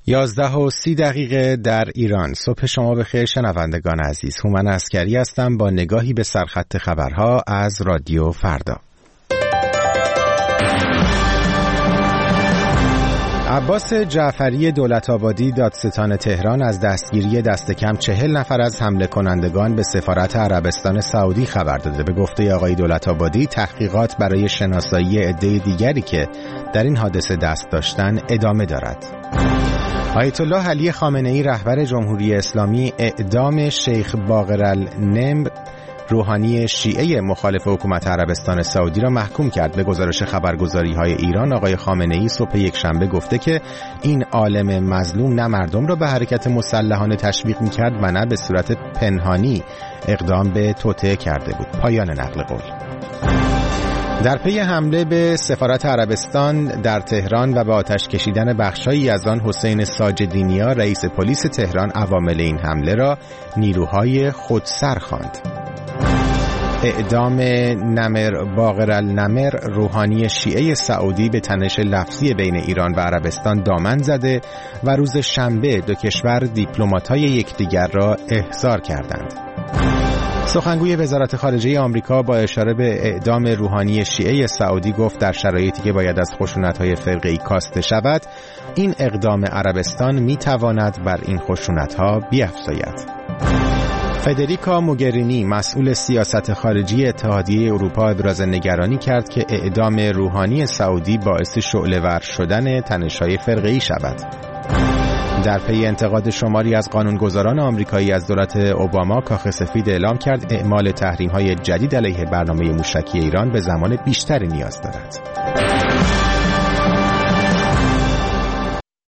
11:30 در ایران. صبح شما بخیر شنوندگان عزیز. هومن عسکری هستم با نگاهی به سرخط خبرها از رادیو فردا. عباس جعفری دولت‌آبادی دادستان تهران از دستگیری دست کم 40 نفر از حمله کنندگان به سفارت عربستان سعودی خبر داده. به گفته آقای دولت‌آبادی تحقیقات برای شناسایی عده دیگری که در این حادثه دست داشتن ادامه دارد. آیت الله علی خامنه‌ای رهبر جمهوری اسلامی اعدام شیخ باقرالنمر روحانی شیعه مخالف حکومت عربستان سعودی را محکوم کرد. به گزارش خبرگزاری‌های ایران آقای خامنه‌ای صبح یکشنبه گفته که این عالم مظلوم نه مردم را به حرکت مسلحانه تشویق می‌کرد و نه به صورت پنهانی اقدام به توطئه کرده بود. پایان نقل قول. در پی حمله به سفارت عربستان در تهران و به آتش کشیدن بخشایی از آن حسین ساجدینیا رئیس پلیس تهران عوامل این حمله را نیروهای خودسر خواند. اعدام باقرالنمر روحانی شیعه سعودی به تنش لفظی بین ایران و عربستان دامن زده و روز شنبه دو کشور دیپلمات‌های یکدیگر را احضار کردند. سخنگوی وزارت خارجه آمریکا با اشاره به اعدام روحانی شیعه سعودی گفت در شرایطی که باید از خشونت‌های فرقه‌ای کاسته شود، این اقدام عربستان می‌تواند بر این خشونت‌ها بیفزاید. فدریکا موگرینی مسئول سیاست خارجی اتحادیه اروپا ابراز نگرانی کرد که اعدام روحانی سعودی باعث شعله‌ور شدن تنش‌های فرقه‌ای شود. در پی انتقاد شماری از قانونگذاران آمریکایی از دولت اوباما، کاخ سفید اعلام کرد اعمال تحریم‌های جدید علیه برنامه موشکی ایران به زمان بیشتری نیاز دارد.